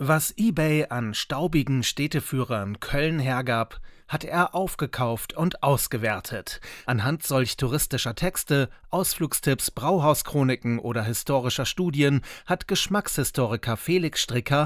Was eBay an staubigen Städteführern Köln hergab, hat er aufgekauft und ausgewertet. Anhand solch touristischer Texte, Ausflugstipps, Brauhauschroniken oder historischer Studien hat Geschmackshistoriker Felix Stricker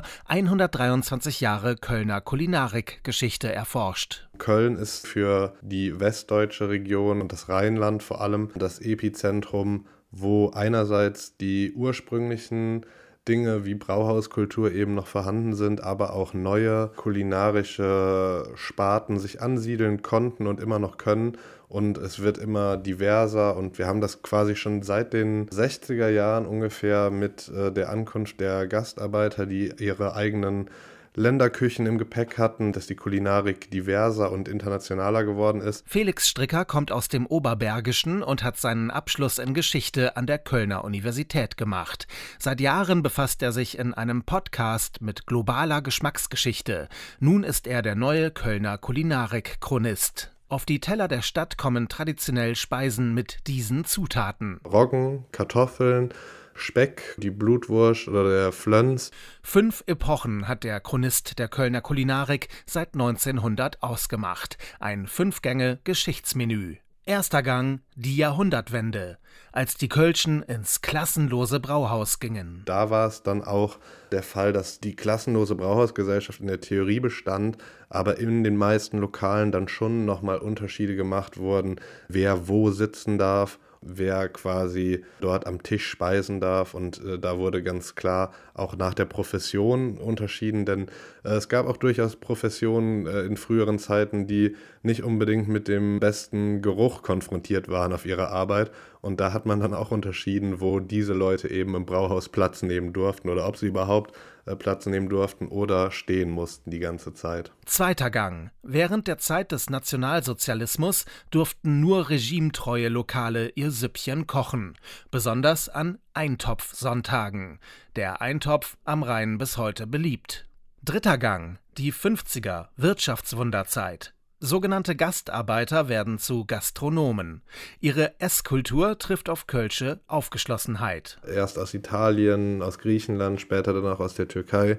123 Jahre Kölner Kulinarikgeschichte erforscht. Köln ist für die westdeutsche Region und das Rheinland vor allem das Epizentrum, wo einerseits die ursprünglichen Dinge wie Brauhauskultur eben noch vorhanden sind, aber auch neue kulinarische Sparten sich ansiedeln konnten und immer noch können. Und es wird immer diverser und wir haben das quasi schon seit den 60er Jahren ungefähr mit der Ankunft der Gastarbeiter, die ihre eigenen Länderküchen im Gepäck hatten, dass die Kulinarik diverser und internationaler geworden ist. Felix Stricker kommt aus dem Oberbergischen und hat seinen Abschluss in Geschichte an der Kölner Universität gemacht. Seit Jahren befasst er sich in einem Podcast mit globaler Geschmacksgeschichte. Nun ist er der neue Kölner Kulinarik-Chronist. Auf die Teller der Stadt kommen traditionell Speisen mit diesen Zutaten: Roggen, Kartoffeln, Speck, die Blutwurst oder der Flöns. 5 Epochen hat der Chronist der Kölner Kulinarik seit 1900 ausgemacht. Ein 5-Gänge-Geschichtsmenü. Erster Gang, die Jahrhundertwende, als die Kölschen ins klassenlose Brauhaus gingen. Da war es dann auch der Fall, dass die klassenlose Brauhausgesellschaft in der Theorie bestand, aber in den meisten Lokalen dann schon nochmal Unterschiede gemacht wurden, wer wo sitzen darf, wer quasi dort am Tisch speisen darf, und da wurde ganz klar auch nach der Profession unterschieden, denn es gab auch durchaus Professionen in früheren Zeiten, die nicht unbedingt mit dem besten Geruch konfrontiert waren auf ihrer Arbeit, und da hat man dann auch unterschieden, wo diese Leute eben im Brauhaus Platz nehmen durften oder ob sie überhaupt Platz nehmen durften oder stehen mussten die ganze Zeit. Zweiter Gang. Während der Zeit des Nationalsozialismus durften nur regimetreue Lokale ihr Süppchen kochen, besonders an Eintopfsonntagen. Der Eintopf am Rhein bis heute beliebt. Dritter Gang. Die 50er Wirtschaftswunderzeit. Sogenannte Gastarbeiter werden zu Gastronomen. Ihre Esskultur trifft auf kölsche Aufgeschlossenheit. Erst aus Italien, aus Griechenland, später dann auch aus der Türkei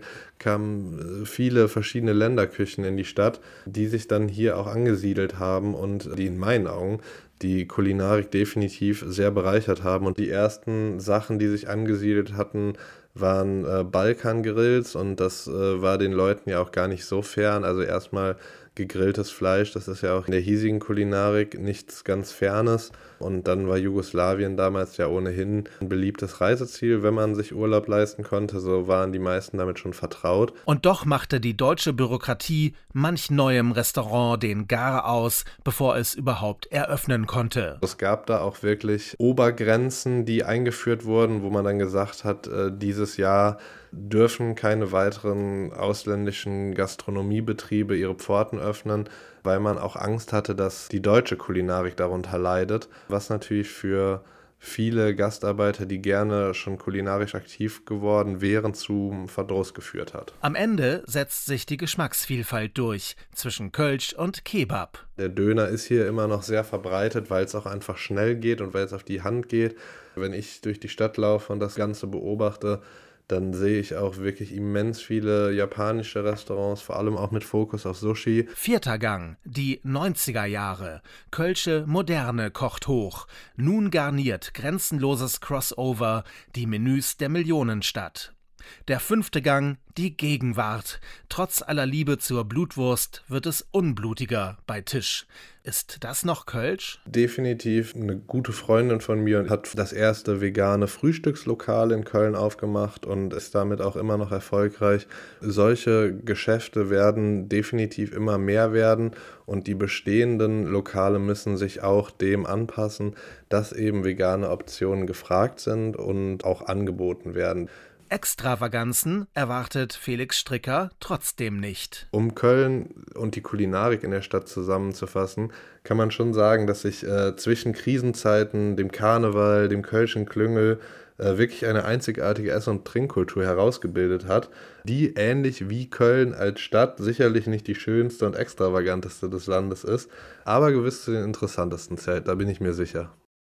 kamen viele verschiedene Länderküchen in die Stadt, die sich dann hier auch angesiedelt haben und die in meinen Augen die Kulinarik definitiv sehr bereichert haben. Und die ersten Sachen, die sich angesiedelt hatten, waren Balkangrills, und das war den Leuten ja auch gar nicht so fern. Also erstmal gegrilltes Fleisch, das ist ja auch in der hiesigen Kulinarik nichts ganz Fernes. Und dann war Jugoslawien damals ja ohnehin ein beliebtes Reiseziel, wenn man sich Urlaub leisten konnte. So waren die meisten damit schon vertraut. Und doch machte die deutsche Bürokratie manch neuem Restaurant den Gar aus, bevor es überhaupt eröffnen konnte. Es gab da auch wirklich Obergrenzen, die eingeführt wurden, wo man dann gesagt hat, dieses Jahr dürfen keine weiteren ausländischen Gastronomiebetriebe ihre Pforten öffnen, weil man auch Angst hatte, dass die deutsche Kulinarik darunter leidet, was natürlich für viele Gastarbeiter, die gerne schon kulinarisch aktiv geworden wären, zum Verdruss geführt hat. Am Ende setzt sich die Geschmacksvielfalt durch zwischen Kölsch und Kebab. Der Döner ist hier immer noch sehr verbreitet, weil es auch einfach schnell geht und weil es auf die Hand geht. Wenn ich durch die Stadt laufe und das Ganze beobachte, dann sehe ich auch wirklich immens viele japanische Restaurants, vor allem auch mit Fokus auf Sushi. Vierter Gang, die 90er Jahre. Kölsche Moderne kocht hoch. Nun garniert grenzenloses Crossover die Menüs der Millionenstadt. Der 5. Gang, die Gegenwart. Trotz aller Liebe zur Blutwurst wird es unblutiger bei Tisch. Ist das noch Kölsch? Definitiv. Eine gute Freundin von mir hat das erste vegane Frühstückslokal in Köln aufgemacht und ist damit auch immer noch erfolgreich. Solche Geschäfte werden definitiv immer mehr werden, und die bestehenden Lokale müssen sich auch dem anpassen, dass eben vegane Optionen gefragt sind und auch angeboten werden. Extravaganzen erwartet Felix Stricker trotzdem nicht. Um Köln und die Kulinarik in der Stadt zusammenzufassen, kann man schon sagen, dass sich zwischen Krisenzeiten, dem Karneval, dem Kölschen Klüngel wirklich eine einzigartige Ess- und Trinkkultur herausgebildet hat, die ähnlich wie Köln als Stadt sicherlich nicht die schönste und extravaganteste des Landes ist, aber gewiss zu den interessantesten zählt, da bin ich mir sicher.